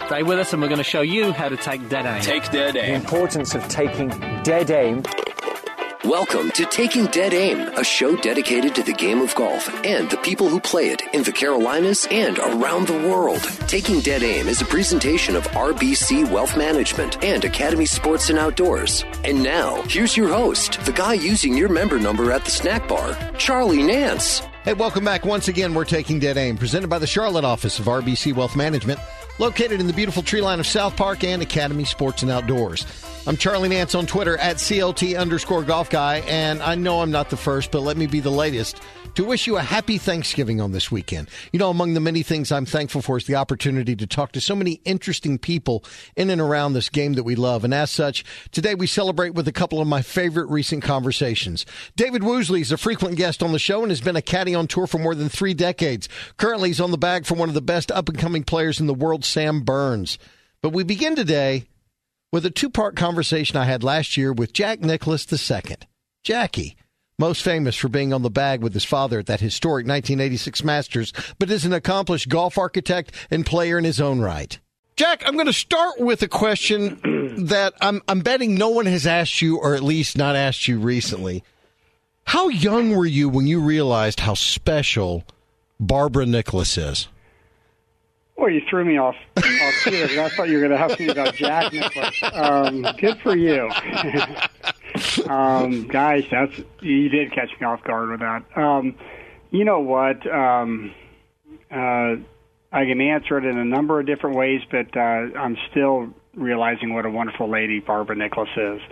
Stay with us and we're going to show you how to take dead aim. Take dead The aim. importance of taking dead aim. Welcome to Taking Dead Aim, a show dedicated to the game of golf and the people who play it in the Carolinas and around the world. Taking Dead Aim is a presentation of RBC Wealth Management and Academy Sports and Outdoors. And now, here's your host, the guy using your member number at the snack bar, Charlie Nance. Hey, welcome back. Once again, we're Taking Dead Aim, presented by the Charlotte office of RBC Wealth Management, located in the beautiful tree line of South Park and Academy Sports and Outdoors. I'm Charlie Nance on Twitter at CLT_golf guy, and I know I'm not the first, but let me be the latest to wish you a happy Thanksgiving on this weekend. You know, among the many things I'm thankful for is the opportunity to talk to so many interesting people in and around this game that we love. And as such, today we celebrate with a couple of my favorite recent conversations. David Woosley is a frequent guest on the show and has been a caddy on tour for more than 3 decades. Currently, he's on the bag for one of the best up-and-coming players in the world, Sam Burns. But we begin today with a 2-part conversation I had last year with Jack Nicklaus II. Jackie, most famous for being on the bag with his father at that historic 1986 Masters, but is an accomplished golf architect and player in his own right. Jack, I'm going to start with a question that I'm betting no one has asked you, or at least not asked you recently. How young were you when you realized how special Barbara Nicklaus is? Well, you threw me off here because I thought you were going to ask me about Jack Nicklaus. Good for you. Guys, you did catch me off guard with that. You know what? I can answer it in a number of different ways, but I'm still realizing what a wonderful lady Barbara Nicklaus is.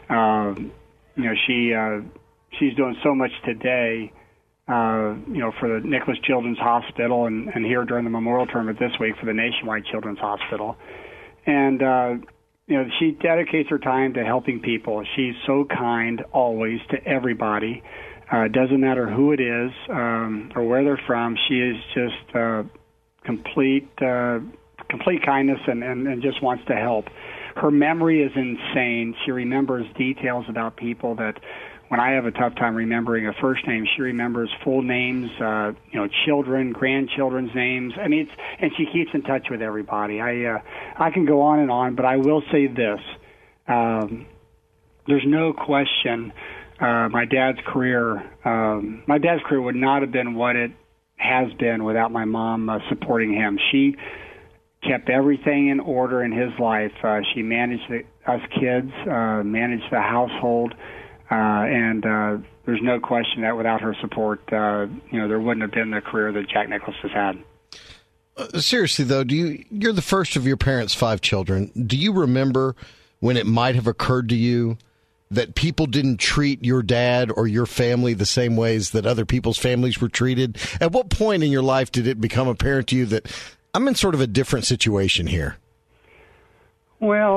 She's doing so much today. For the Nicklaus Children's Hospital and here during the Memorial Tournament this week for the Nationwide Children's Hospital. And, she dedicates her time to helping people. She's so kind always to everybody. Doesn't matter who it is or where they're from. She is just complete kindness and just wants to help. Her memory is insane. She remembers details about people that when I have a tough time remembering a first name, she remembers full names, children, grandchildren's names. I mean, and she keeps in touch with everybody. I can go on and on, but I will say this. There's no question my dad's career would not have been what it has been without my mom supporting him. She kept everything in order in his life. She managed us kids, managed the household. And there's no question that without her support, there wouldn't have been the career that Jack Nicklaus has had. Seriously, though, you're the first of your parents' 5 children. Do you remember when it might have occurred to you that people didn't treat your dad or your family the same ways that other people's families were treated? At what point in your life did it become apparent to you that I'm in sort of a different situation here? Well,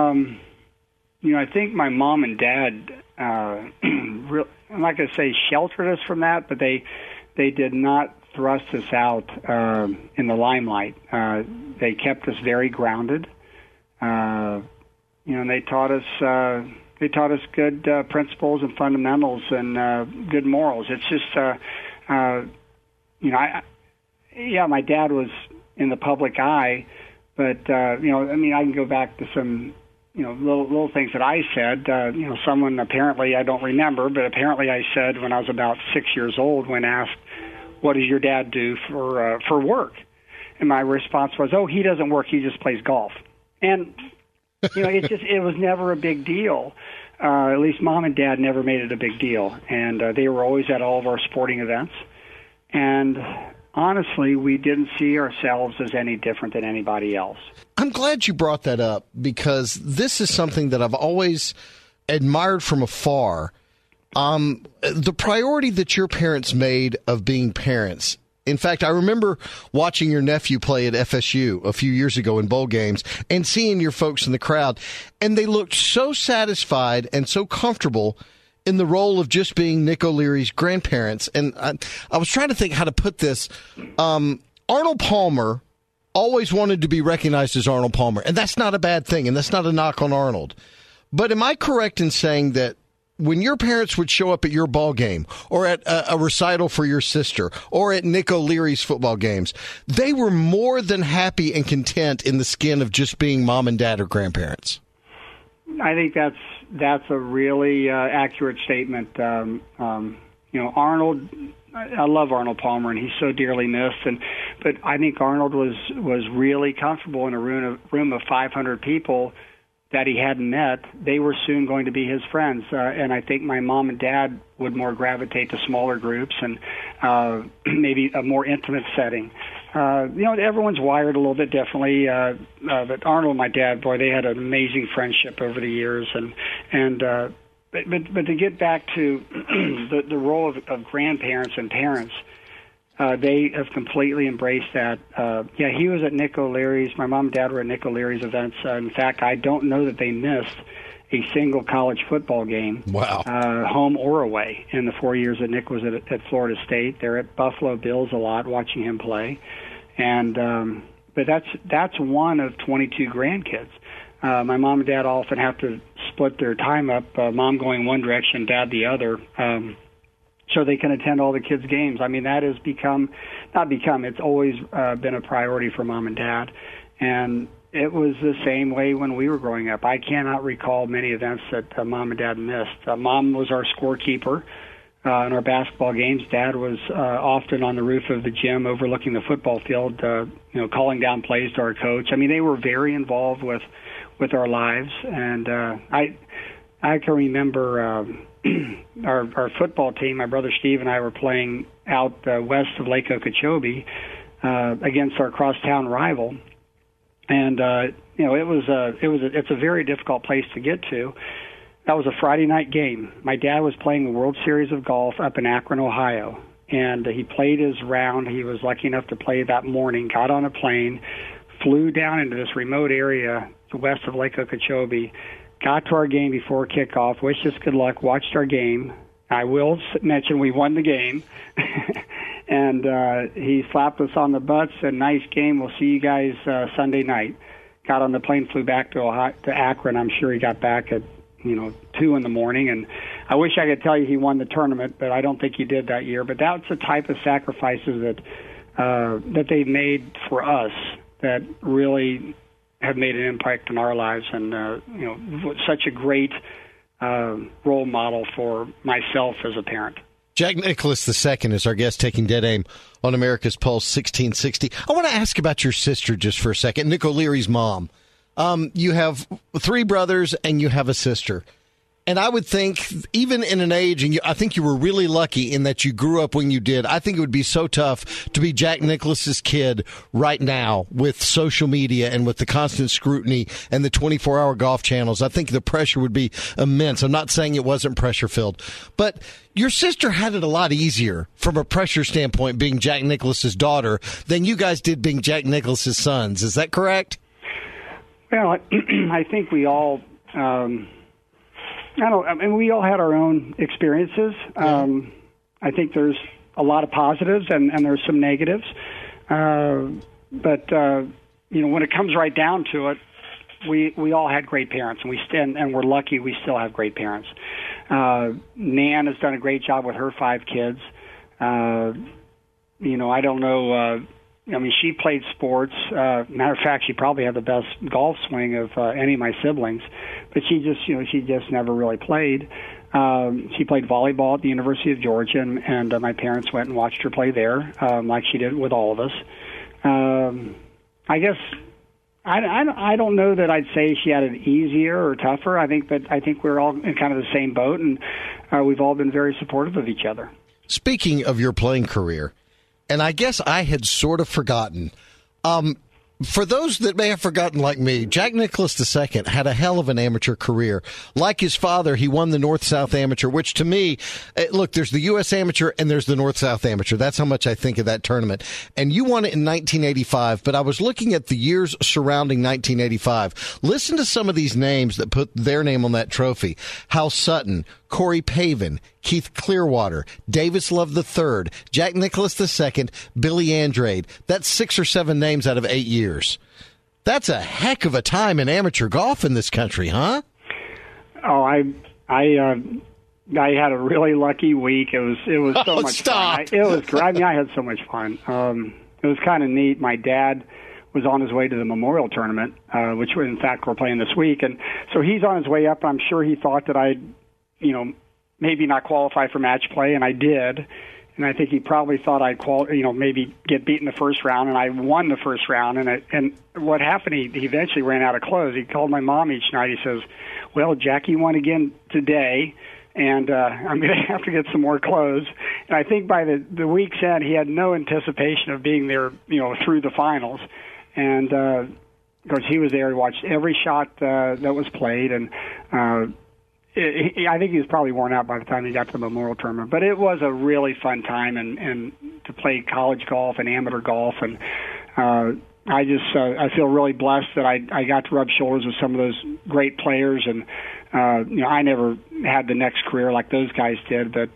I think my mom and dad, I'm not going to say sheltered us from that, but they did not thrust us out in the limelight. They kept us very grounded. And they taught us good principles and fundamentals and good morals. It's just, my dad was in the public eye, but I can go back to some little things that I said. Someone apparently, I don't remember, but apparently I said when I was about 6 years old when asked, what does your dad do for work? And my response was, oh, he doesn't work, he just plays golf. And, it was never a big deal. At least mom and dad never made it a big deal. And they were always at all of our sporting events. And honestly, we didn't see ourselves as any different than anybody else. I'm glad you brought that up because this is something that I've always admired from afar. The priority that your parents made of being parents. In fact, I remember watching your nephew play at FSU a few years ago in bowl games and seeing your folks in the crowd, and they looked so satisfied and so comfortable in the role of just being Nick O'Leary's grandparents. And I was trying to think how to put this. Arnold Palmer always wanted to be recognized as Arnold Palmer, and that's not a bad thing, and that's not a knock on Arnold. But am I correct in saying that when your parents would show up at your ball game or at a recital for your sister or at Nick O'Leary's football games, they were more than happy and content in the skin of just being mom and dad or grandparents? I think that's a really accurate statement. Arnold, I love Arnold Palmer, and he's so dearly missed. But I think Arnold was really comfortable in a room of 500 people that he hadn't met. They were soon going to be his friends, and I think my mom and dad would more gravitate to smaller groups and maybe a more intimate setting. Everyone's wired a little bit differently, but Arnold and my dad, boy, they had an amazing friendship over the years, But to get back to the role of grandparents and parents, they have completely embraced that. He was at Nick O'Leary's. My mom and dad were at Nick O'Leary's events. In fact, I don't know that they missed a single college football game, wow, home or away, in the 4 years that Nick was at Florida State. They're at Buffalo Bills a lot, watching him play. And but that's one of 22 grandkids. My mom and dad often have to split their time up, mom going one direction, dad the other, so they can attend all the kids' games. I mean, that has it's always been a priority for mom and dad. And it was the same way when we were growing up. I cannot recall many events that mom and dad missed. Mom was our scorekeeper in our basketball games. Dad was often on the roof of the gym overlooking the football field, calling down plays to our coach. I mean, they were very involved with our lives, and I can remember our football team. My brother Steve and I were playing out west of Lake Okeechobee against our crosstown rival, and it's a very difficult place to get to. That was a Friday night game. My dad was playing the World Series of Golf up in Akron, Ohio, and he played his round. He was lucky enough to play that morning. Got on a plane, flew down into this remote area west of Lake Okeechobee, got to our game before kickoff, wished us good luck, watched our game. I will mention we won the game. And he slapped us on the butts, said, "Nice game, we'll see you guys Sunday night." Got on the plane, flew back to Akron. I'm sure he got back at 2 in the morning, and I wish I could tell you he won the tournament, but I don't think he did that year. But that's the type of sacrifices that they've made for us that really have made an impact in our lives, and such a great role model for myself as a parent. Jack Nicklaus II is our guest, taking Dead Aim on America's Pulse 1660. I want to ask about your sister just for a second, Nick O'Leary's mom. You have 3 brothers and you have a sister. And I would think, even in an age, and I think you were really lucky in that you grew up when you did, I think it would be so tough to be Jack Nicklaus's kid right now with social media and with the constant scrutiny and the 24-hour golf channels. I think the pressure would be immense. I'm not saying it wasn't pressure-filled. But your sister had it a lot easier from a pressure standpoint being Jack Nicklaus's daughter than you guys did being Jack Nicklaus's sons. Is that correct? Well, I think we all... we all had our own experiences. I think there's a lot of positives and there's some negatives. But when it comes right down to it, we all had great parents, and we're lucky we still have great parents. Nan has done a great job with her 5 kids. I don't know. She played sports. Matter of fact, she probably had the best golf swing of any of my siblings, but she just never really played. She played volleyball at the University of Georgia, and my parents went and watched her play there, like she did with all of us. I guess I don't know that I'd say she had it easier or tougher. I think we're all in kind of the same boat, and we've all been very supportive of each other. Speaking of your playing career, and I guess I had sort of forgotten. For those that may have forgotten like me, Jack Nicklaus II had a hell of an amateur career. Like his father, he won the North-South Amateur, which to me, look, there's the U.S. Amateur and there's the North-South Amateur. That's how much I think of that tournament. And you won it in 1985, but I was looking at the years surrounding 1985. Listen to some of these names that put their name on that trophy. Hal Sutton, Corey Pavin, Keith Clearwater, Davis Love III, Jack Nicklaus II, Billy Andrade. That's 6 or 7 names out of 8 years. That's a heck of a time in amateur golf in this country, huh? Oh, I I had a really lucky week. It was so much fun. It was great. I mean, I had so much fun. It was kind of neat. My dad was on his way to the Memorial Tournament, which in fact we're playing this week, and so he's on his way up. I'm sure he thought that I'd, maybe not qualify for match play, and I did. And I think he probably thought I'd maybe get beat in the first round, and I won the first round. And what happened? He eventually ran out of clothes. He called my mom each night. He says, "Well, Jackie won again today, and I'm going to have to get some more clothes." And I think by the week's end, he had no anticipation of being there, through the finals. And of course, he was there. He watched every shot that was played, and I think he was probably worn out by the time he got to the Memorial Tournament. But it was a really fun time, and to play college golf and amateur golf, and I feel really blessed that I got to rub shoulders with some of those great players, and I never had the next career like those guys did, but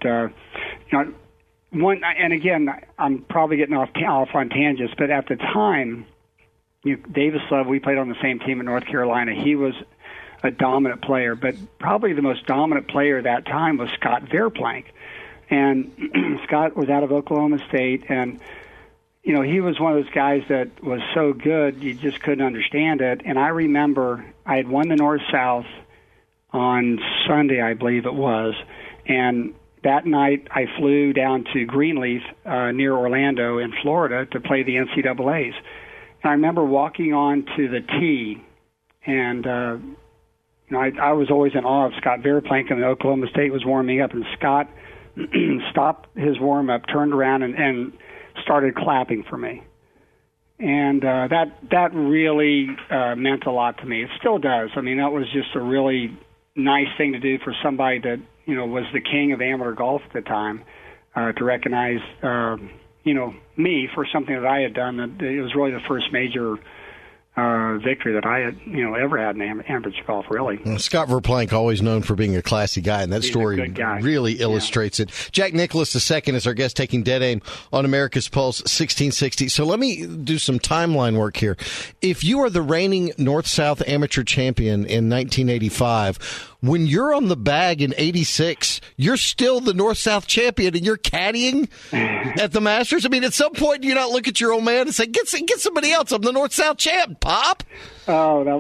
and again, I'm probably getting off on tangents, but at the time, Davis Love, we played on the same team in North Carolina. He was a dominant player, but probably the most dominant player that time was Scott Verplank. And Scott was out of Oklahoma State, and he was one of those guys that was so good you just couldn't understand it. And I remember I had won the North-South on Sunday, I believe it was, and that night I flew down to Greenleaf near Orlando in Florida to play the NCAAs. And I remember walking on to the tee, and I was always in awe of Scott Verplank, and Oklahoma State was warming up, and Scott stopped his warm-up, turned around, and started clapping for me. And that really meant a lot to me. It still does. I mean, that was just a really nice thing to do for somebody that, was the king of amateur golf at the time, to recognize, me for something that I had done. That it was really the first major victory that I had, ever had in amateur golf, really. Well, Scott Verplank, always known for being a classy guy, and that He's story really illustrates it. Jack Nicklaus II is our guest, taking Dead Aim on America's Pulse 1660. So let me do some timeline work here. If you are the reigning North-South amateur champion in 1985, when you're on the bag in 86, you're still the North-South champion, and you're caddying at the Masters? I mean, at some point, you not look at your old man and say, get somebody else. I'm the North-South champ, Pop. Oh,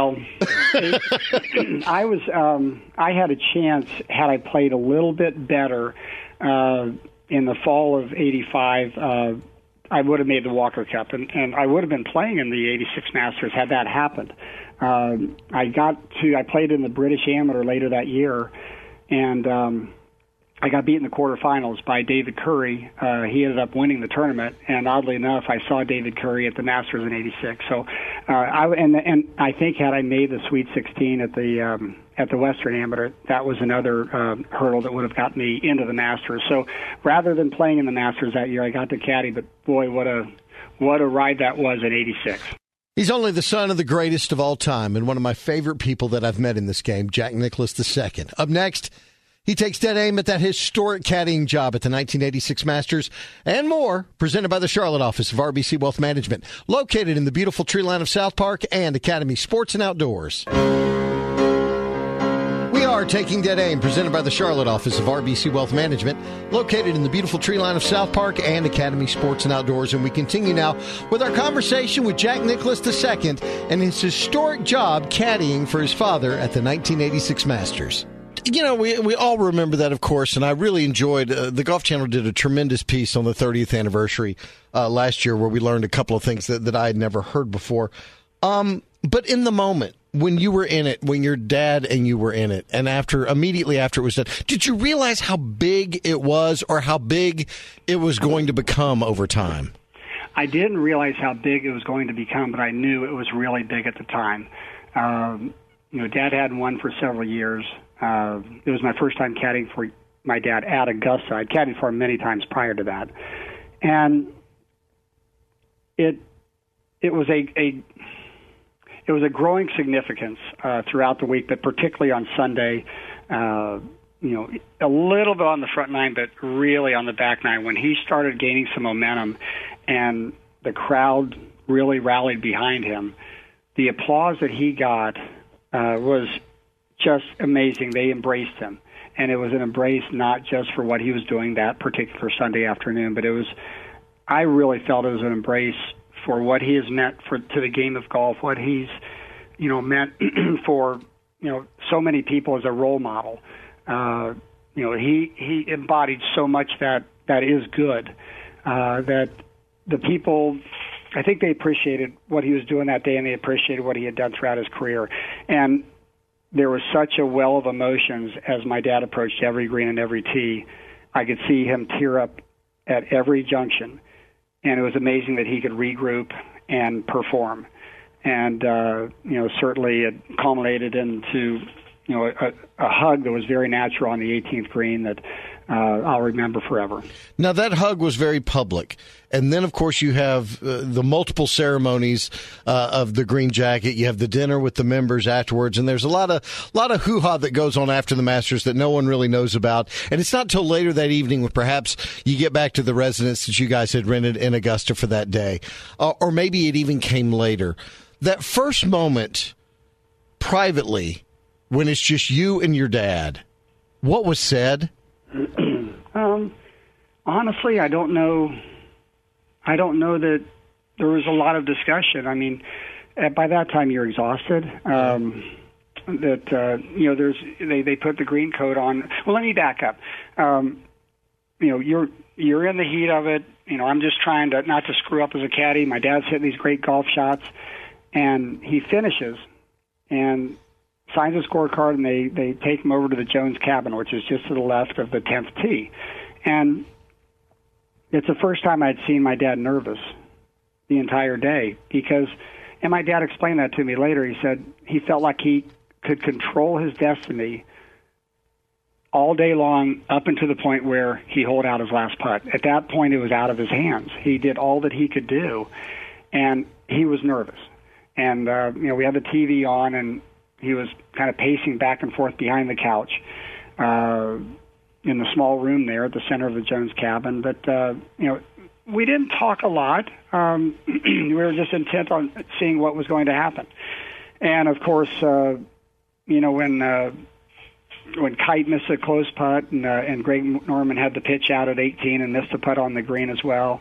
I had a chance, had I played a little bit better in the fall of 85, I would have made the Walker Cup, and I would have been playing in the 86 Masters had that happened. I played in the British Amateur later that year, and I got beat in the quarterfinals by David Curry. He ended up winning the tournament, and oddly enough, I saw David Curry at the Masters in '86. So, I think had I made the Sweet 16 at the Western Amateur, that was another hurdle that would have gotten me into the Masters. So, rather than playing in the Masters that year, I got to caddy. But boy, what a ride that was in '86. He's only the son of the greatest of all time, and one of my favorite people that I've met in this game, Jack Nicklaus II. Up next, he takes dead aim at that historic caddying job at the 1986 Masters and more, presented by the Charlotte office of RBC Wealth Management, located in the beautiful tree line of South Park and Academy Sports and Outdoors. We are taking dead aim, presented by the Charlotte office of RBC Wealth Management, located in the beautiful tree line of South Park and Academy Sports and Outdoors. And we continue now with our conversation with Jack Nicklaus II and his historic job caddying for his father at the 1986 Masters. We all remember that, of course, and I really enjoyed the Golf Channel did a tremendous piece on the 30th anniversary last year where we learned a couple of things that I had never heard before. But in the moment, when you were in it, when your dad and you were in it, and immediately after it was done, did you realize how big it was or how big it was going to become over time? I didn't realize how big it was going to become, but I knew it was really big at the time. Dad hadn't won for several years. It was my first time caddying for my dad at Augusta. I'd caddied for him many times prior to that. And it was a growing significance throughout the week, but particularly on Sunday, a little bit on the front nine, but really on the back nine. When he started gaining some momentum and the crowd really rallied behind him, the applause that he got was just amazing. They embraced him. and it was an embrace not just for what he was doing that particular Sunday afternoon, but I really felt it was an embrace for what he has meant to the game of golf, what he's, meant for, so many people as a role model. He embodied so much that is good, that the people, I think they appreciated what he was doing that day, and they appreciated what he had done throughout his career. And there was such a well of emotions as my dad approached every green and every tee. I could see him tear up at every junction, and it was amazing that he could regroup and perform. And, certainly it culminated into, a hug that was very natural on the 18th green that I'll remember forever. Now, that hug was very public. And then, of course, you have the multiple ceremonies of the green jacket. You have the dinner with the members afterwards. And there's a lot of hoo-ha that goes on after the Masters that no one really knows about. And it's not till later that evening when perhaps you get back to the residence that you guys had rented in Augusta for that day. Or maybe it even came later. That first moment privately when it's just you and your dad, what was said? Honestly, I don't know. I don't know that there was a lot of discussion. I mean, by that time you're exhausted. They put the green coat on. Well, let me back up. You're in the heat of it. I'm just trying not to screw up as a caddy. My dad's hitting these great golf shots, and he finishes and signs a scorecard, and they take him over to the Jones cabin, which is just to the left of the 10th tee. And it's the first time I'd seen my dad nervous the entire day and my dad explained that to me later. He said he felt like he could control his destiny all day long up until the point where he holed out his last putt. At that point, it was out of his hands. He did all that he could do, and he was nervous. And, we had the TV on, and he was kind of pacing back and forth behind the couch in the small room there at the center of the Jones cabin. But, we didn't talk a lot. We were just intent on seeing what was going to happen. And, of course, when Kite missed a close putt and Greg Norman had the pitch out at 18 and missed a putt on the green as well,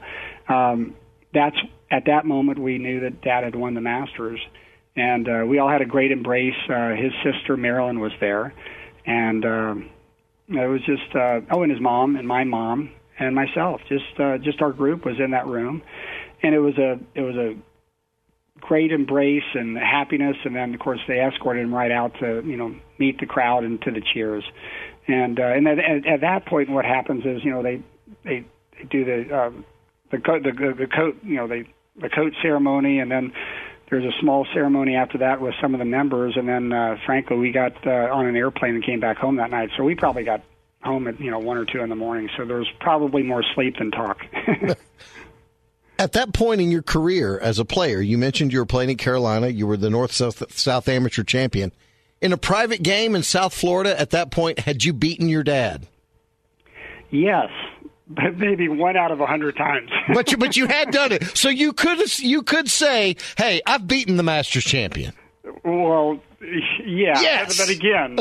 at that moment we knew that Dad had won the Masters. And we all had a great embrace. His sister, Marilyn, was there. And it was just, and his mom and my mom and myself. Just our group was in that room. And it was a great embrace and happiness. And then, of course, they escorted him right out to, meet the crowd and to the cheers. And at that point, what happens is, they do the coat ceremony, and then there's a small ceremony after that with some of the members, and then, frankly, we got on an airplane and came back home that night. So we probably got home at 1 or 2 in the morning. So there was probably more sleep than talk. At that point in your career as a player, you mentioned you were playing in Carolina. You were the North-South Amateur champion. In a private game in South Florida, at that point, had you beaten your dad? Yes. But maybe 1 out of 100 times. but you had done it, so you could say, "Hey, I've beaten the Masters champion." Well, yeah. Yes. But again,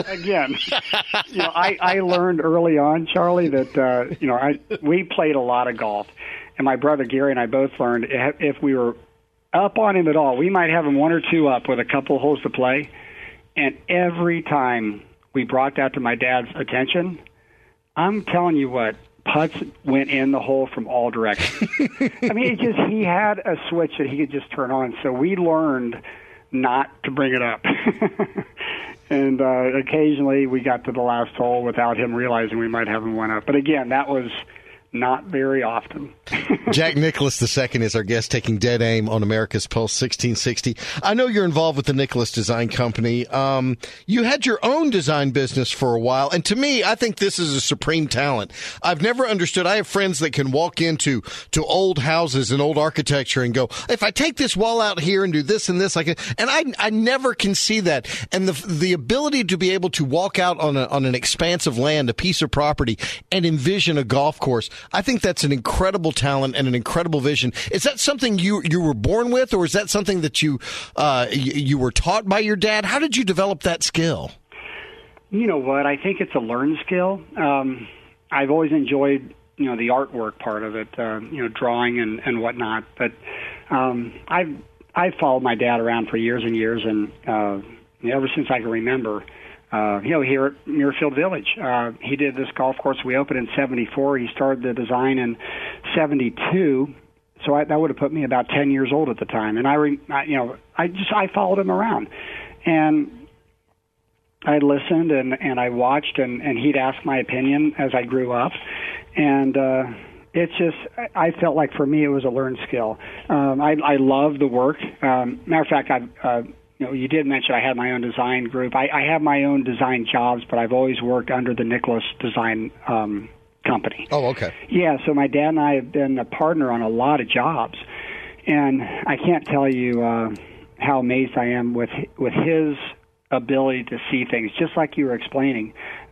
I learned early on, Charlie, that we played a lot of golf, and my brother Gary and I both learned if we were up on him at all, we might have him 1 or 2 up with a couple holes to play, and every time we brought that to my dad's attention, I'm telling you what. Putts went in the hole from all directions. I mean, he had a switch that he could just turn on. So we learned not to bring it up. And occasionally we got to the last hole without him realizing we might have him 1 up. But again, that was not very often. Jack Nicklaus II is our guest, taking dead aim on America's Pulse 1660. I know you're involved with the Nicklaus Design Company. You had your own design business for a while, and to me, I think this is a supreme talent. I've never understood. I have friends that can walk into old houses and old architecture and go, if I take this wall out here and do this and this, and I never can see that. And the ability to be able to walk out on an expanse of land, a piece of property, and envision a golf course, I think that's an incredible talent and an incredible vision. Is that something you were born with, or is that something that you were taught by your dad? How did you develop that skill? You know what? I think it's a learned skill. I've always enjoyed, the artwork part of it, drawing and whatnot. But I've followed my dad around for years and years, and ever since I can remember, here at Muirfield Village. He did this golf course. We opened in '74. He started the design in '72. So that would have put me about 10 years old at the time. And I followed him around, and I listened and I watched, and he'd ask my opinion as I grew up. And I felt like for me it was a learned skill. I love the work. Matter of fact, you did mention I had my own design group. I have my own design jobs, but I've always worked under the Nicholas Design company. Oh, okay. Yeah, so my dad and I have been a partner on a lot of jobs, and I can't tell you how amazed I am with his ability to see things, just like you were explaining.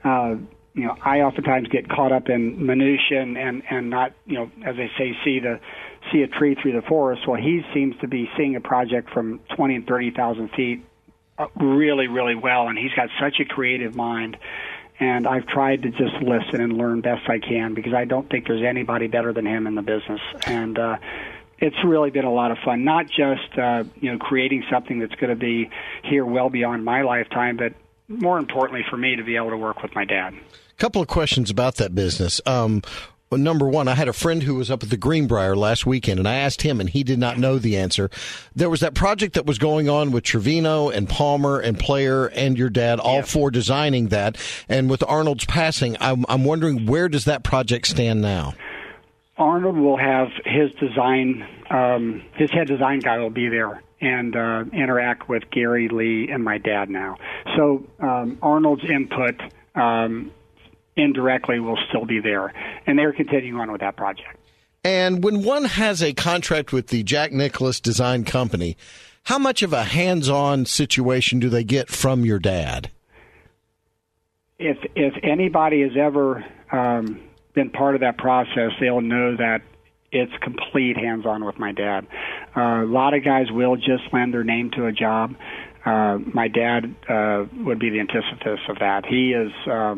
I oftentimes get caught up in minutia and not, as they say, see a tree through the forest. Well, he seems to be seeing a project from 20 and 30,000 feet really, really well, and he's got such a creative mind. And I've tried to just listen and learn best I can, because I don't think there's anybody better than him in the business. And it's really been a lot of fun, not just creating something that's going to be here well beyond my lifetime, but more importantly for me to be able to work with my dad. A couple of questions about that business. Number one, I had a friend who was up at the Greenbrier last weekend, and I asked him, and he did not know the answer. There was that project that was going on with Trevino and Palmer and Player and your dad, all four designing that. And with Arnold's passing, I'm wondering, where does that project stand now? Arnold will have his design, his head design guy will be there and interact with Gary, Lee, and my dad now. So Arnold's input indirectly will still be there, and they're continuing on with that project. And when one has a contract with the Jack Nicholas Design Company, how much of a hands-on situation do they get from your dad? If anybody has ever been part of that process, they'll know that it's complete hands-on with my dad. A lot of guys will just lend their name to a job. My dad would be the antithesis of that. He is...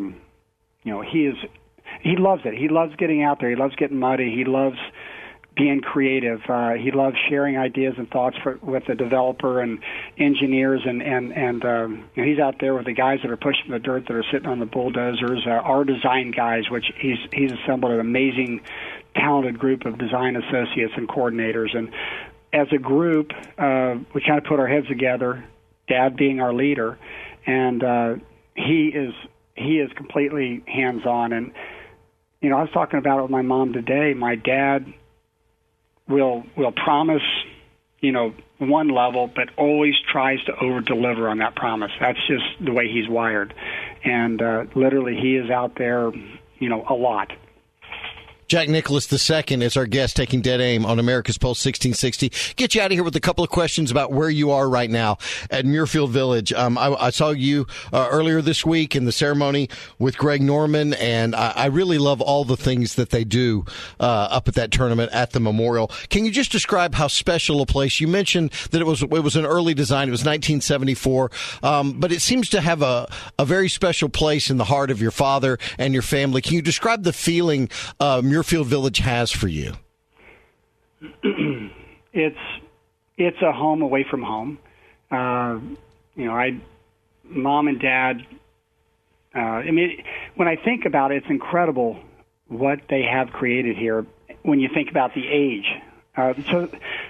he loves it. He loves getting out there. He loves getting muddy. He loves being creative. He loves sharing ideas and thoughts with the developer and engineers. And he's out there with the guys that are pushing the dirt, that are sitting on the bulldozers, our design guys, which he's assembled an amazing, talented group of design associates and coordinators. And as a group, we kind of put our heads together, Dad being our leader, and he is completely hands-on. And, I was talking about it with my mom today. My dad will promise, one level, but always tries to over-deliver on that promise. That's just the way he's wired. And literally he is out there, a lot. Jack Nicholas II is our guest, taking dead aim on America's Pulse 1660. Get you out of here with a couple of questions about where you are right now at Muirfield Village. I saw you earlier this week in the ceremony with Greg Norman, and I really love all the things that they do up at that tournament at the Memorial. Can you just describe how special a place? You mentioned that it was an early design. It was 1974, but it seems to have a very special place in the heart of your father and your family. Can you describe the feeling Muirfield Village has for you? It's a home away from home. Mom and Dad. When I think about it, it's incredible what they have created here. When you think about the age, so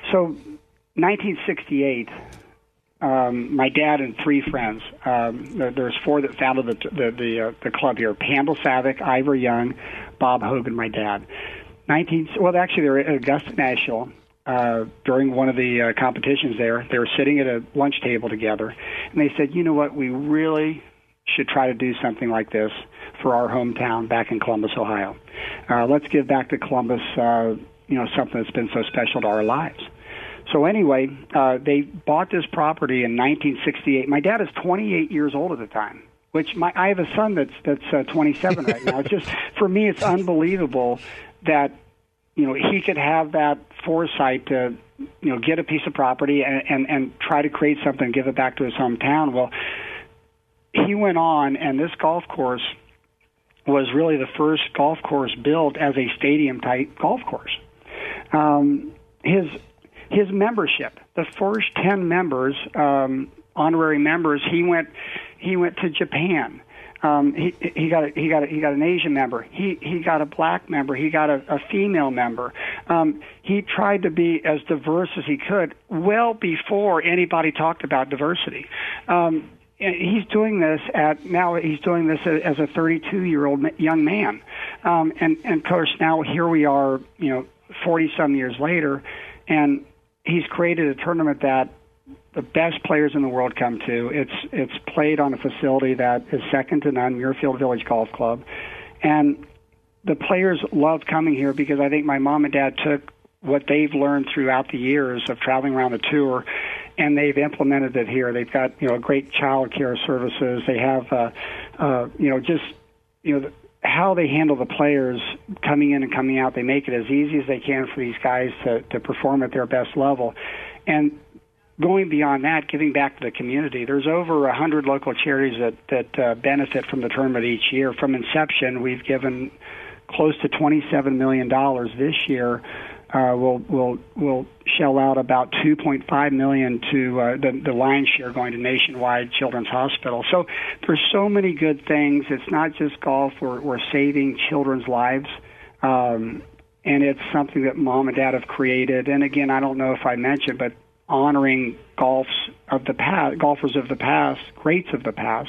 1968. My dad and three friends. There's four that founded the club here: Handel Savick, Ivor Young, Bob Hogan, my dad. Actually, they were at Augusta National during one of the competitions there. They were sitting at a lunch table together, and they said, "You know what? We really should try to do something like this for our hometown back in Columbus, Ohio. Let's give back to Columbus, something that's been so special to our lives." So anyway, they bought this property in 1968. My dad is 28 years old at the time, which I have a son that's 27 right now. It's just, for me, it's unbelievable that he could have that foresight to get a piece of property and try to create something and give it back to his hometown. Well, he went on, and this golf course was really the first golf course built as a stadium-type golf course. His membership, the first 10 members, honorary members, he went to Japan. He got an Asian member. He got a black member. He got a female member. He tried to be as diverse as he could well before anybody talked about diversity. He's doing this as a 32-year-old young man, and of course now here we are, 40-some years later, and he's created a tournament that the best players in the world come to. It's played on a facility that is second to none, Muirfield Village Golf Club, and the players love coming here because I think my mom and dad took what they've learned throughout the years of traveling around the tour, and they've implemented it here. They've got great child care services. They have how they handle the players coming in and coming out. They make it as easy as they can for these guys to perform at their best level. And going beyond that, giving back to the community, there's over 100 local charities that benefit from the tournament each year. From inception, we've given close to $27 million this year. We'll shell out about $2.5 million to the lion's share going to Nationwide Children's Hospital. So there's so many good things. It's not just golf. We're saving children's lives, and it's something that Mom and Dad have created. And again, I don't know if I mentioned, but honoring golfers of the past, greats of the past.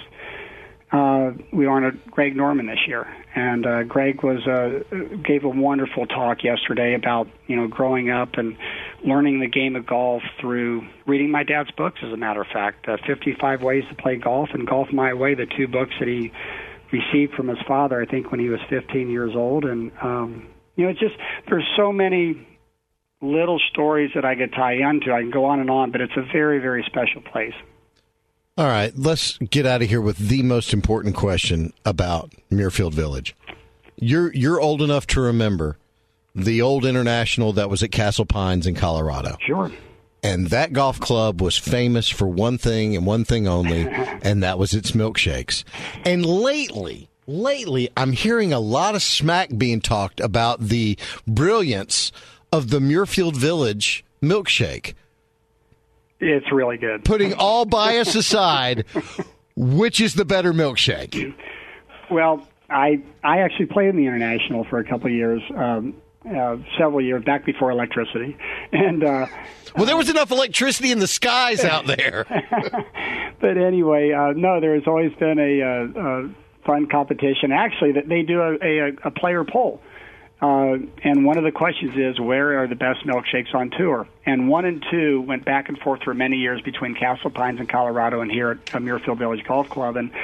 We honored Greg Norman this year, and Greg gave a wonderful talk yesterday about growing up and learning the game of golf through reading my dad's books. As a matter of fact, 55 Ways to Play Golf and Golf My Way, the two books that he received from his father, I think, when he was 15 years old. And it's just there's so many little stories that I could tie into. I can go on and on, but it's a very, very special place. All right, let's get out of here with the most important question about Muirfield Village. You're old enough to remember the old International that was at Castle Pines in Colorado. Sure. And that golf club was famous for one thing and one thing only, and that was its milkshakes. And lately, I'm hearing a lot of smack being talked about the brilliance of the Muirfield Village milkshake. It's really good. Putting all bias aside, which is the better milkshake? Well, I actually played in the International for a couple of years, several years back before electricity, and well, there was enough electricity in the skies out there. But anyway, no, there has always been a fun competition. Actually, that they do a player poll. And one of the questions is, where are the best milkshakes on tour? And 1 and 2 went back and forth for many years between Castle Pines in Colorado and here at Muirfield Village Golf Club. And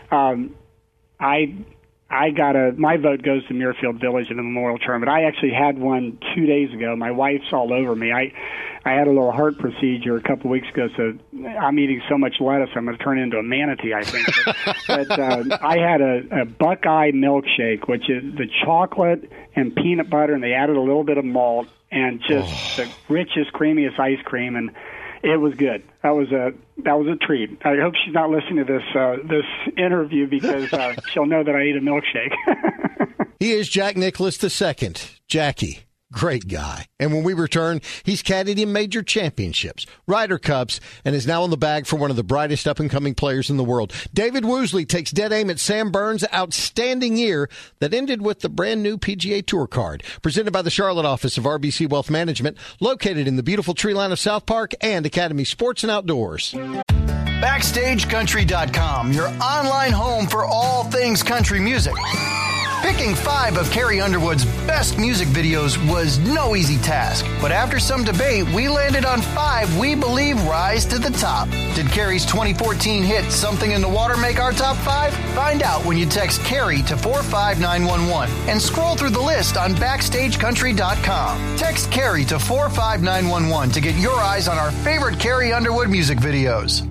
my vote goes to Muirfield Village in the Memorial Tournament. I actually had one 2 days ago. My wife's all over me. I had a little heart procedure a couple weeks ago, so I'm eating so much lettuce I'm going to turn into a manatee, I think. But I had a Buckeye milkshake, which is the chocolate and peanut butter, and they added a little bit of malt and just the richest, creamiest ice cream, and it was good. That was a treat. I hope she's not listening to this interview because she'll know that I eat a milkshake. He is Jack Nicklaus II. Jackie, great guy. And when we return, he's caddied in major championships, Ryder Cups, and is now in the bag for one of the brightest up-and-coming players in the world. David Woosley takes dead aim at Sam Burns' outstanding year that ended with the brand-new PGA Tour card. Presented by the Charlotte office of RBC Wealth Management, located in the beautiful tree line of South Park and Academy Sports and Outdoors. BackstageCountry.com, your online home for all things country music. Picking 5 of Carrie Underwood's best music videos was no easy task, but after some debate, we landed on 5 we believe rise to the top. Did Carrie's 2014 hit Something in the Water make our top 5? Find out when you text Carrie to 45911 and scroll through the list on BackstageCountry.com. Text Carrie to 45911 to get your eyes on our favorite Carrie Underwood music videos.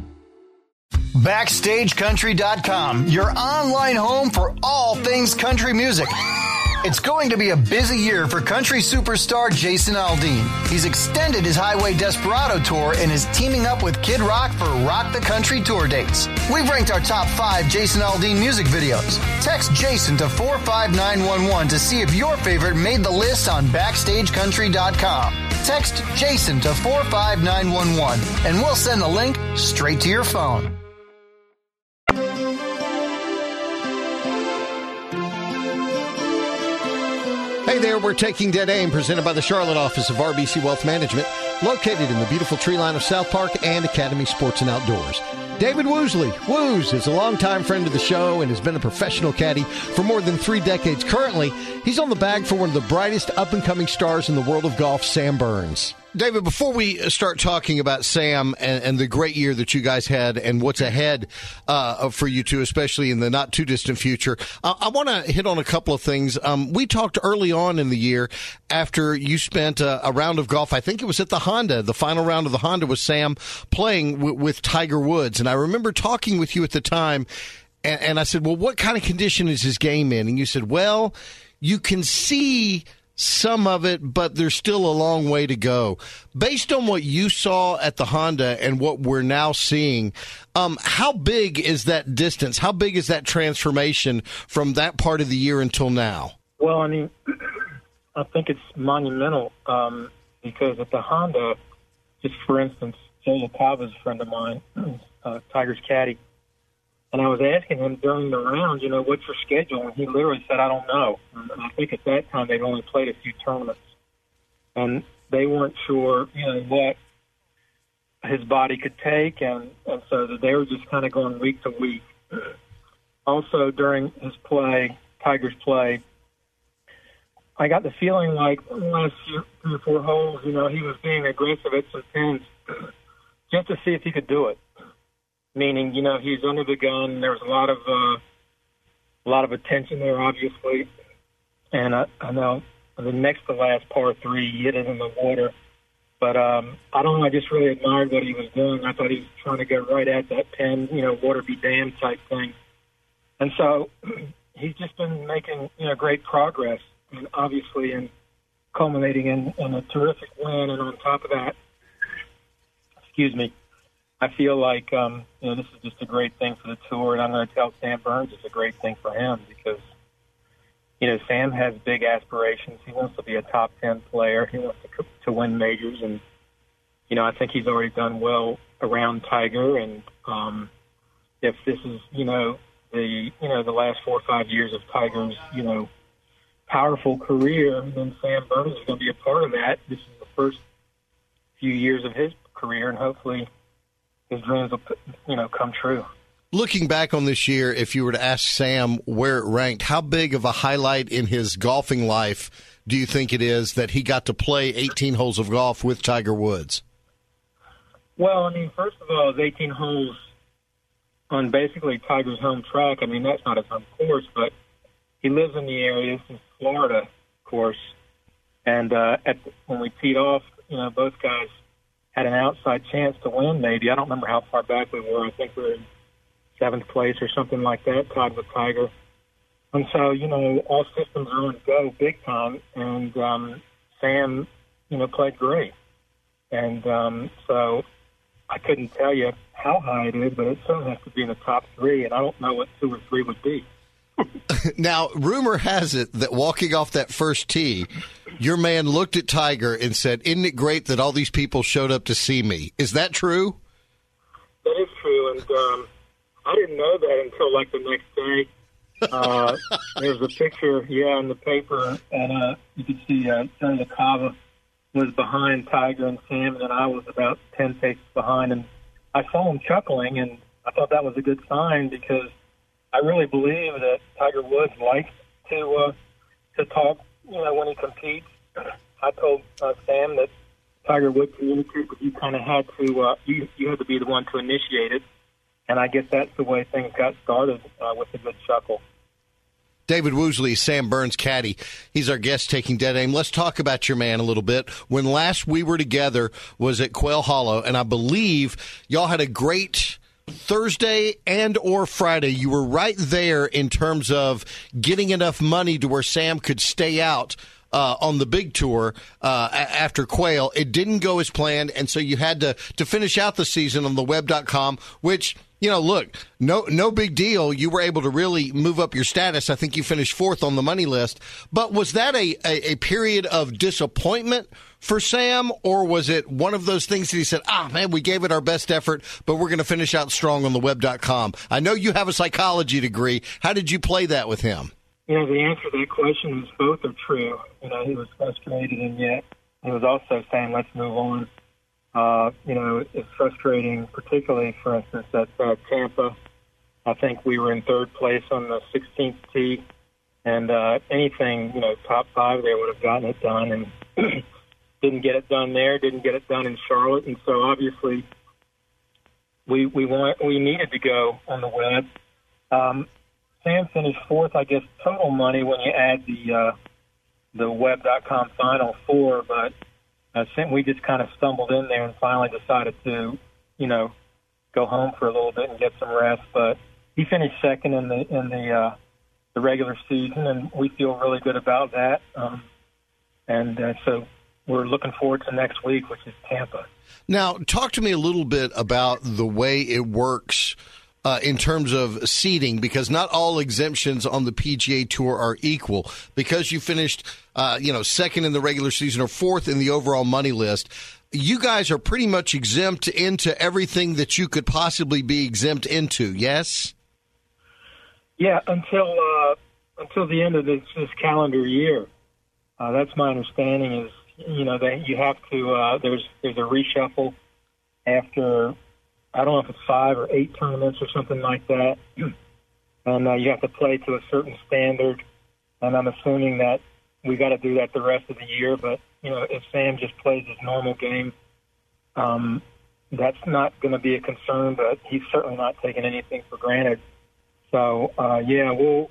BackstageCountry.com, your online home for all things country music. It's going to be a busy year for country superstar Jason Aldean. He's extended his Highway Desperado tour and is teaming up with Kid Rock for Rock the Country tour dates. We've ranked our top 5 Jason Aldean music videos. Text Jason to 45911 to see if your favorite made the list on BackstageCountry.com. Text Jason to 45911 and we'll send the link straight to your phone. Hey there, we're Taking Dead Aim, presented by the Charlotte office of RBC Wealth Management, located in the beautiful tree line of South Park and Academy Sports and Outdoors. David Woosley. Woos is a longtime friend of the show and has been a professional caddy for more than 3 decades. Currently, he's on the bag for one of the brightest up-and-coming stars in the world of golf, Sam Burns. David, before we start talking about Sam and the great year that you guys had and what's ahead for you two, especially in the not-too-distant future, I want to hit on a couple of things. We talked early on in the year after you spent a round of golf. I think it was at the Honda. The final round of the Honda was Sam playing with Tiger Woods. And I remember talking with you at the time, and I said, well, what kind of condition is his game in? And you said, well, you can see some of it, but there's still a long way to go. Based on what you saw at the Honda and what we're now seeing, how big is that distance? How big is that transformation from that part of the year until now? Well, I mean, I think it's monumental because at the Honda, just for instance, Joe LaCava is a friend of mine, Tiger's caddy, and I was asking him during the round, you know, what's your schedule? And he literally said, I don't know. And I think at that time they'd only played a few tournaments. And they weren't sure, you know, what his body could take. And so they were just kind of going week to week. Also, during his play, Tiger's play, I got the feeling like the last 3 or 4 holes, you know, he was being aggressive at some pins just to see if he could do it. Meaning, you know, he's under the gun. There was a lot of attention there, obviously. And I know the next to last par 3, he hit it in the water. But I don't know. I just really admired what he was doing. I thought he was trying to get right at that pin, you know, water be damned type thing. And so he's just been making, you know, great progress, and obviously in culminating in a terrific win. And on top of that, I feel like, you know, this is just a great thing for the tour, and I'm going to tell Sam Burns it's a great thing for him because, you know, Sam has big aspirations. He wants to be a top 10 player. He wants to win majors, and, you know, I think he's already done well around Tiger, and if this is, the last 4 or 5 years of Tiger's, powerful career, then Sam Burns is going to be a part of that. This is the first few years of his career, and hopefully his dreams will, come true. Looking back on this year, if you were to ask Sam where it ranked, how big of a highlight in his golfing life do you think it is that he got to play 18 holes of golf with Tiger Woods? Well, first of all, it's 18 holes on basically Tiger's home track. That's not his home course, but he lives in the area. This is Florida, of course. And when we teed off, both guys had an outside chance to win, maybe. I don't remember how far back we were. I think we were in 7th place or something like that, tied with Tiger. And so, all systems are on go big time. And Sam, played great. And so I couldn't tell you how high it is, but it certainly has to be in the top 3, and I don't know what 2 or 3 would be. Now, rumor has it that walking off that first tee, your man looked at Tiger and said, "Isn't it great that all these people showed up to see me?" Is that true? That is true, and I didn't know that until like the next day. There's a picture, in the paper, and you could see Joe LaCava was behind Tiger and Sam, and I was about 10 paces behind, and I saw him chuckling, and I thought that was a good sign because I really believe that Tiger Woods likes to talk, when he competes. I told Sam that Tiger would communicate, but you kind of had to, you had to be the one to initiate it, and I guess that's the way things got started with a good chuckle. David Woosley, Sam Burns' caddy. He's our guest taking Dead Aim. Let's talk about your man a little bit. When last we were together was at Quail Hollow, and I believe y'all had a great Thursday and or Friday, you were right there in terms of getting enough money to where Sam could stay out on the big tour after Quail. It didn't go as planned, and so you had to finish out the season on the web.com, which, look, no big deal. You were able to really move up your status. I think you finished 4th on the money list. But was that a period of disappointment for Sam, or was it one of those things that he said, man, we gave it our best effort, but we're going to finish out strong on the web.com? I know you have a psychology degree. How did you play that with him? The answer to that question is both are true. He was frustrated, and yet he was also saying, let's move on. It's frustrating, particularly, for instance, at Tampa. I think we were in 3rd place on the 16th tee, and anything, top 5 there would have gotten it done, and didn't get it done there, didn't get it done in Charlotte, and so obviously we needed to go on the web. Sam finished 4th, I guess, total money when you add the web.com Final Four, but we just kind of stumbled in there and finally decided to, go home for a little bit and get some rest. But he finished 2nd in the regular season, and we feel really good about that. So we're looking forward to next week, which is Tampa. Now, talk to me a little bit about the way it works in terms of seeding, because not all exemptions on the PGA Tour are equal. Because you finished, 2nd in the regular season or 4th in the overall money list, you guys are pretty much exempt into everything that you could possibly be exempt into, yes? Yeah, until the end of this calendar year. That's my understanding is, that you have to, there's a reshuffle after, I don't know if it's 5 or 8 tournaments or something like that. And you have to play to a certain standard. And I'm assuming that we got to do that the rest of the year. But, if Sam just plays his normal game, that's not going to be a concern. But he's certainly not taking anything for granted. So, we'll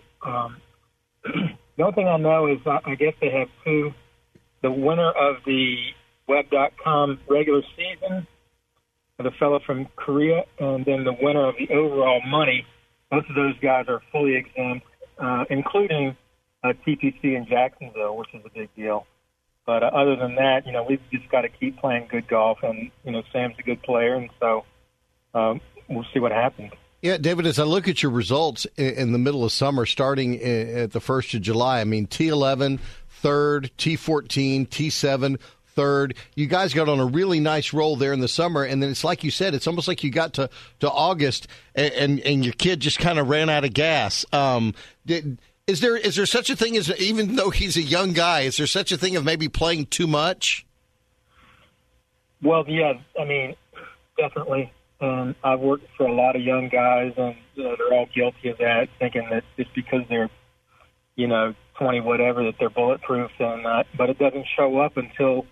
the only thing I know is I guess they have 2. The winner of the web.com regular season, the fellow from Korea, and then the winner of the overall money. Both of those guys are fully exempt, including TPC in Jacksonville, which is a big deal. But other than that, we've just got to keep playing good golf, and, Sam's a good player, and so we'll see what happens. Yeah, David, as I look at your results in the middle of summer, starting at the 1st of July, I mean, T11, 3rd, T14, T7, 3rd. You guys got on a really nice roll there in the summer, and then it's like you said, it's almost like you got to August and your kid just kind of ran out of gas. Is there such a thing as, even though he's a young guy, is there such a thing of maybe playing too much? Well, yeah, I mean, definitely. I've worked for a lot of young guys, and they're all guilty of that, thinking that just because they're 20 whatever that they're bulletproof, and but it doesn't show up until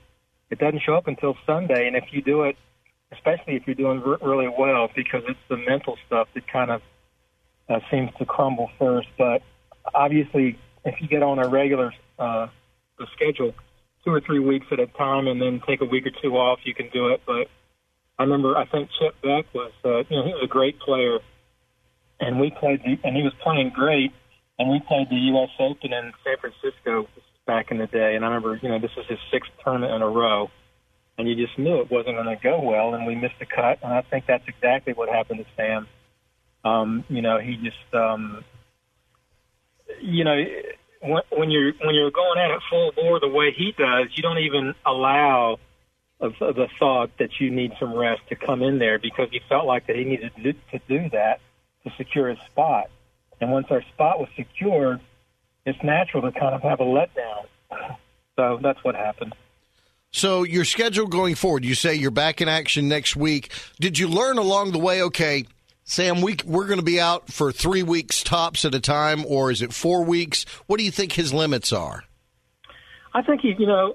Sunday. And if you do it, especially if you're doing really well, because it's the mental stuff that kind of seems to crumble first. But obviously, if you get on a regular schedule, 2 or 3 weeks at a time, and then take a week or 2 off, you can do it. But I think Chip Beck was, he was a great player, and he was playing great. And we played the U.S. Open in San Francisco back in the day. And I remember, this was his 6th tournament in a row. And you just knew it wasn't going to go well, and we missed the cut. And I think that's exactly what happened to Sam. He just, when you're going at it full bore the way he does, you don't even allow the thought that you need some rest to come in there, because he felt like that he needed to do that to secure his spot. And once our spot was secured, it's natural to kind of have a letdown. So that's what happened. So your schedule going forward, you say you're back in action next week. Did you learn along the way, okay, Sam, we're going to be out for 3 weeks tops at a time, or is it 4 weeks? What do you think his limits are? I think he's a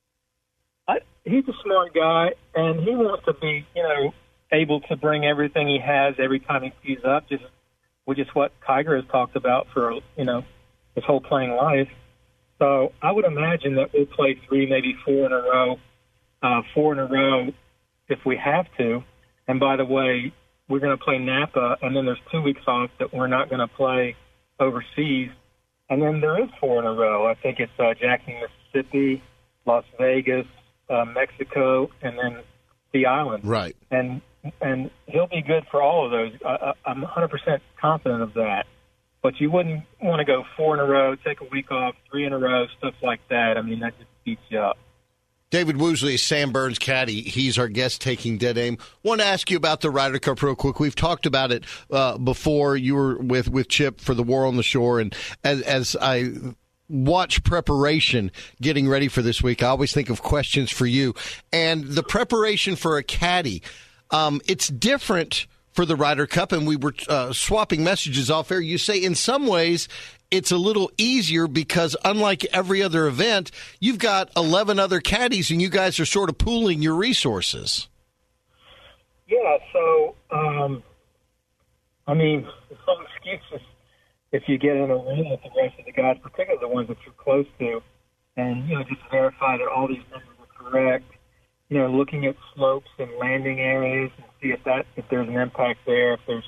smart guy, and he wants to be, able to bring everything he has every time he tees up, which is what Tiger has talked about for, his whole playing life. So I would imagine that we'll play 3, maybe 4 in a row, 4 in a row if we have to. And by the way, we're going to play Napa, and then there's 2 weeks off that we're not going to play overseas. And then there is 4 in a row. I think it's Jackson, Mississippi, Las Vegas, Mexico, and then the island. Right. And he'll be good for all of those. I'm 100% confident of that. But you wouldn't want to go 4 in a row, take a week off, 3 in a row, stuff like that. I mean, that just beats you up. David Woosley is Sam Burns' caddy. He's our guest taking Dead Aim. Want to ask you about the Ryder Cup real quick. We've talked about it before. You were with Chip for the War on the Shore, and as I watch preparation getting ready for this week, I always think of questions for you. And the preparation for a caddy, it's different for the Ryder Cup, and we were swapping messages off air. You say in some ways it's a little easier because unlike every other event, you've got 11 other caddies and you guys are sort of pooling your resources. Yeah, so, I mean, some excuses if you get in a room with the rest of the guys, particularly the ones that you're close to, and, just verify that all these numbers are correct, looking at slopes and landing areas and see if there's an impact there, if there's,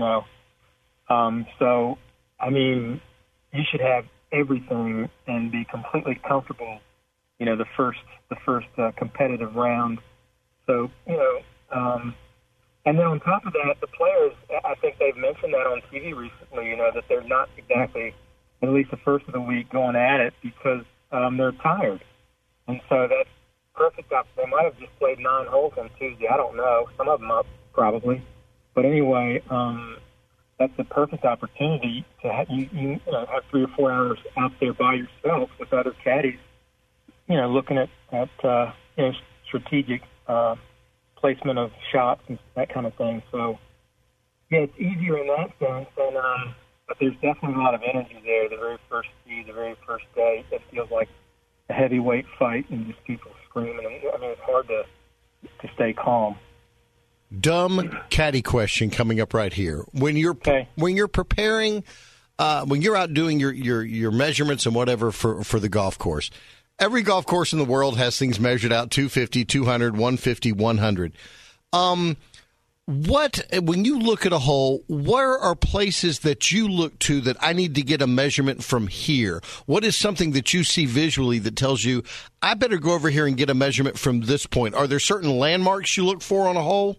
so, I mean, you should have everything and be completely comfortable, the first competitive round. So, and then on top of that, the players, I think they've mentioned that on TV recently, that they're not exactly, at least the first of the week, going at it because they're tired. And so that's perfect. They might have just played 9 holes on Tuesday. I don't know. Some of them up, probably. But anyway, that's the perfect opportunity to have, have 3 or 4 hours out there by yourself with other caddies, looking at strategic placement of shots and that kind of thing. So, yeah, it's easier in that sense. And, but there's definitely a lot of energy there. The very first tee, the very first day, it feels like a heavyweight fight and just people screaming. I mean, it's hard to stay calm. Dumb caddy question coming up right here. When you're preparing, when you're out doing your measurements and whatever for the golf course, every golf course in the world has things measured out 250, 200, 150, 100. When you look at a hole, where are places that you look to that I need to get a measurement from here? What is something that you see visually that tells you I better go over here and get a measurement from this point? Are there certain landmarks you look for on a hole?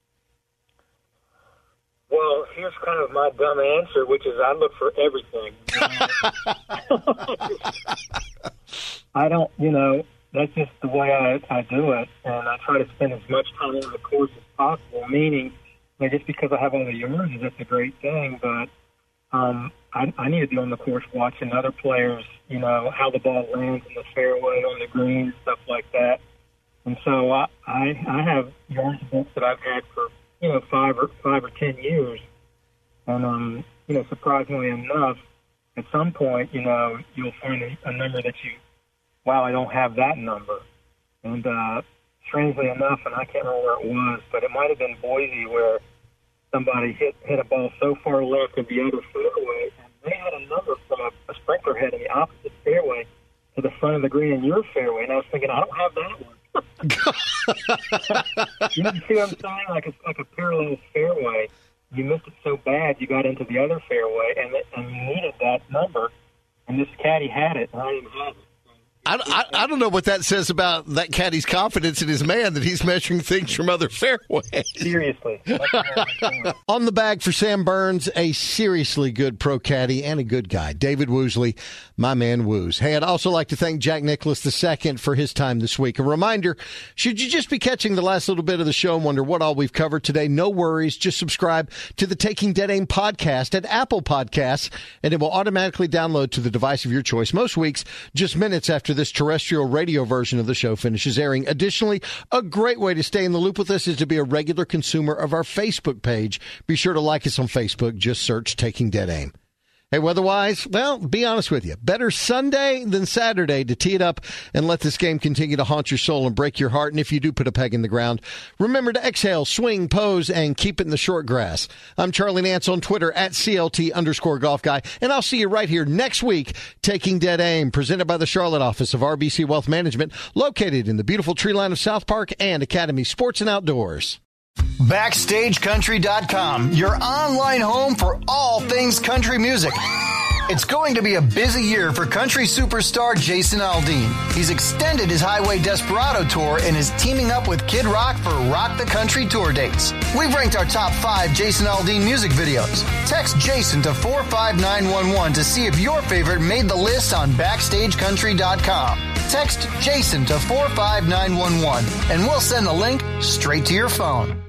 Well, here's kind of my dumb answer, which is I look for everything. I don't, that's just the way I do it, and I try to spend as much time on the course as possible, meaning just because I have all the yards, that's a great thing, but I need to be on the course watching other players, how the ball lands in the fairway, on the green, stuff like that. And so I have yards books that I've had for 5 or 10 years. And, surprisingly enough, at some point, you'll find a number that wow, I don't have that number. And strangely enough, and I can't remember where it was, but it might have been Boise where somebody hit a ball so far left of the other fairway, and they had a number from a sprinkler head in the opposite fairway to the front of the green in your fairway. And I was thinking, I don't have that one. You see what I'm saying? Like a parallel fairway. You missed it so bad you got into the other fairway, and you needed that number, and this caddy had it, and I didn't have it. I don't know what that says about that caddy's confidence in his man that he's measuring things from other fairways. Seriously. On the bag for Sam Burns, a seriously good pro caddy and a good guy. David Woosley, my man Woos. Hey, I'd also like to thank Jack Nicklaus II for his time this week. A reminder, should you just be catching the last little bit of the show and wonder what all we've covered today, no worries. Just subscribe to the Taking Dead Aim podcast at Apple Podcasts, and it will automatically download to the device of your choice most weeks, just minutes after this terrestrial radio version of the show finishes airing. Additionally, a great way to stay in the loop with us is to be a regular consumer of our Facebook page. Be sure to like us on Facebook. Just search Taking Dead Aim. Hey, weather-wise, well, be honest with you. Better Sunday than Saturday to tee it up and let this game continue to haunt your soul and break your heart. And if you do put a peg in the ground, remember to exhale, swing, pose, and keep it in the short grass. I'm Charlie Nance on Twitter at CLT_golf guy. And I'll see you right here next week, Taking Dead Aim, presented by the Charlotte office of RBC Wealth Management, located in the beautiful tree line of South Park and Academy Sports and Outdoors. BackstageCountry.com, your online home for all things country music. It's going to be a busy year for country superstar Jason Aldean. He's extended his Highway Desperado tour and is teaming up with Kid Rock for Rock the Country tour dates. We've ranked our top 5 Jason Aldean music videos. Text Jason to 45911 to see if your favorite made the list on BackstageCountry.com. Text Jason to 45911 and we'll send the link straight to your phone.